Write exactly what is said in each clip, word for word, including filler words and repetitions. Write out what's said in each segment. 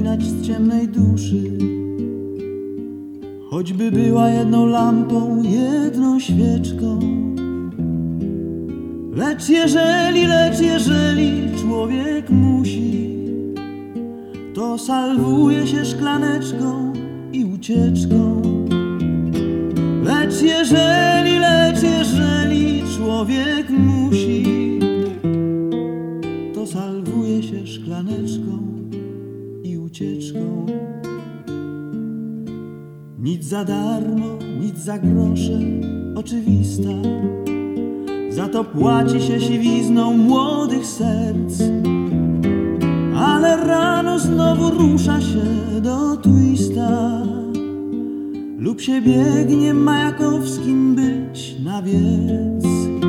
wygnać z ciemnej duszy. Choćby była jedną lampą, jedną świeczką. Lecz jeżeli, lecz jeżeli człowiek musi, to salwuje się szklaneczką i ucieczką. Lecz jeżeli, lecz jeżeli człowiek musi, to salwuje się szklaneczką i ucieczką. Nic za darmo, nic za grosze, oczywista. Za to płaci się siwizną młodych serc. Ale rano znowu rusza się do twista, lub się biegnie Majakowskim być na wiec.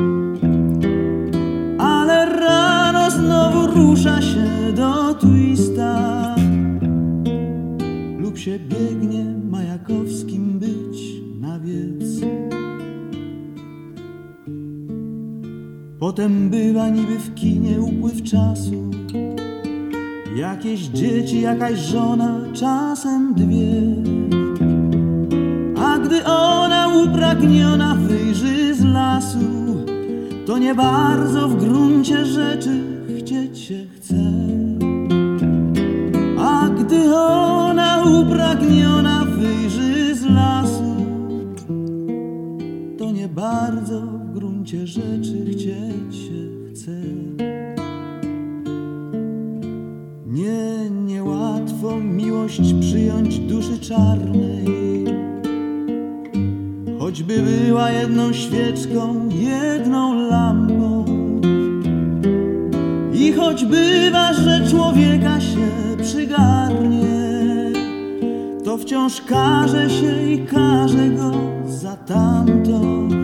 Ale rano znowu rusza się do twista, lub się biegnie Majakowskim być na wiec. Potem bywa niby w kinie upływ czasu, jakieś dzieci, jakaś żona, czasem dwie. A gdy ona upragniona wyjrzy z lasu, to nie bardzo w gruncie rzeczy chcieć się chce. A gdy ona upragniona wyjrzy z lasu, to nie bardzo w gruncie rzeczy chcieć się chce. Nie, niełatwo miłość przyjąć duszy czarnej, choćby była jedną świeczką, jedną lampą. I choć bywa, że człowieka się przygarnie, to wciąż każe się i każe go za tamto.